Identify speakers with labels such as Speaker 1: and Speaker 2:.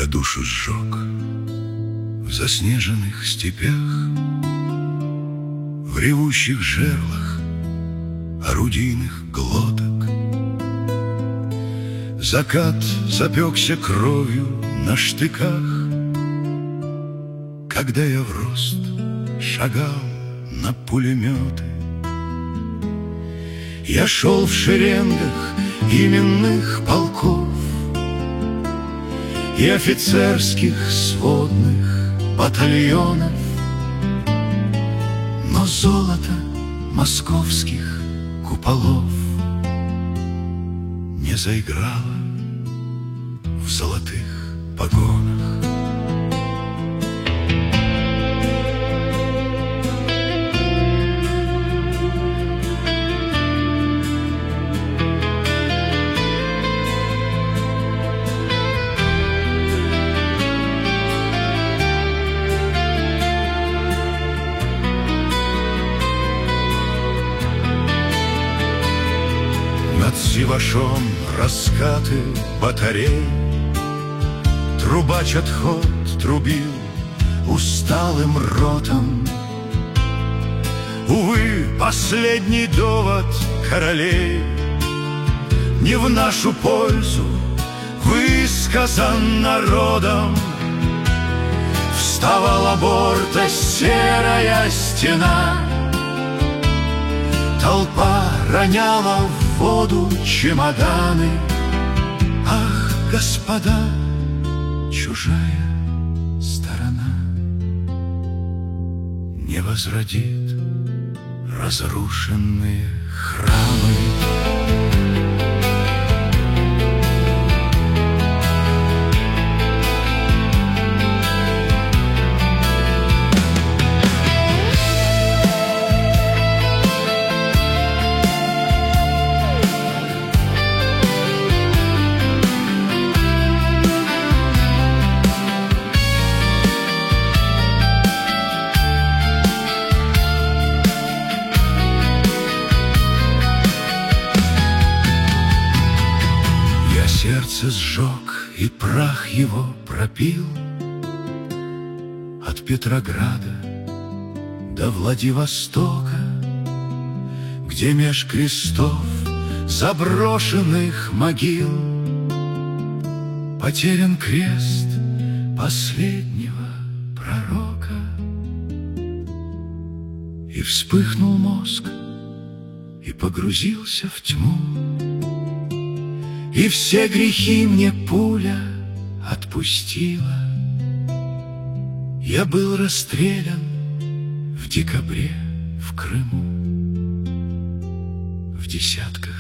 Speaker 1: душу сжег в заснеженных степях, в ревущих жерлах орудийных глоток. Закат запекся кровью на штыках, когда я в рост шагал на пулеметы. Я шел в шеренгах именных полков и офицерских сводных батальонов, но золото московских куполов не заиграло в золотых погонах. Над Сивашом раскаты батарей, трубач отход трубил усталым ротом. Увы, последний довод королей не в нашу пользу высказан народом. Вставала борта серая стена, толпа роняла в воду чемоданы. Ах, господа, чужая сторона не возродит разрушенные храмы. Сердце сжег и прах его пропил от Петрограда до Владивостока, где меж крестов заброшенных могил потерян крест последнего пророка. И вспыхнул мозг, и погрузился в тьму, и все грехи мне пуля отпустила. Я был расстрелян в декабре в Крыму в десятках